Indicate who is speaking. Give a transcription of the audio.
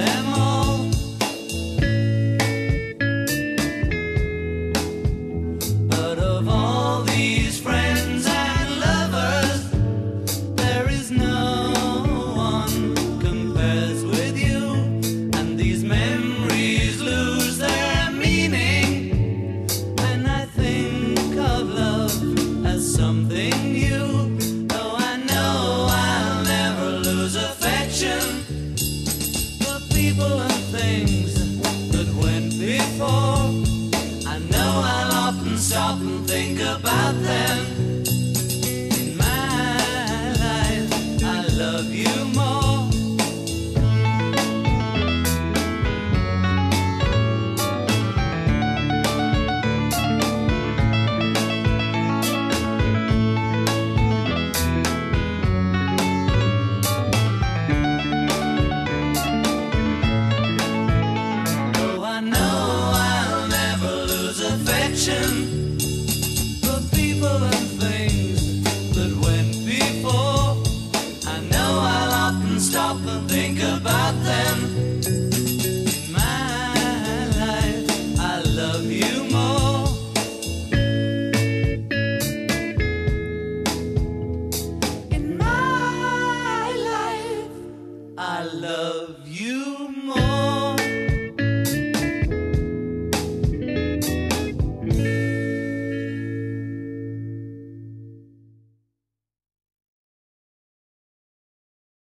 Speaker 1: them all. But of all these friends and lovers, there is no one compares with you. And these memories lose their meaning when I think of love as something new. Though I know I'll never lose affection for people and things that went before. I know I'll often stop and think about them. In my life, I love you more. Though I know I'll never lose affection for people and things that went before. I know I'll often stop and think about them. In my life, I love you more. In my life, I love you more.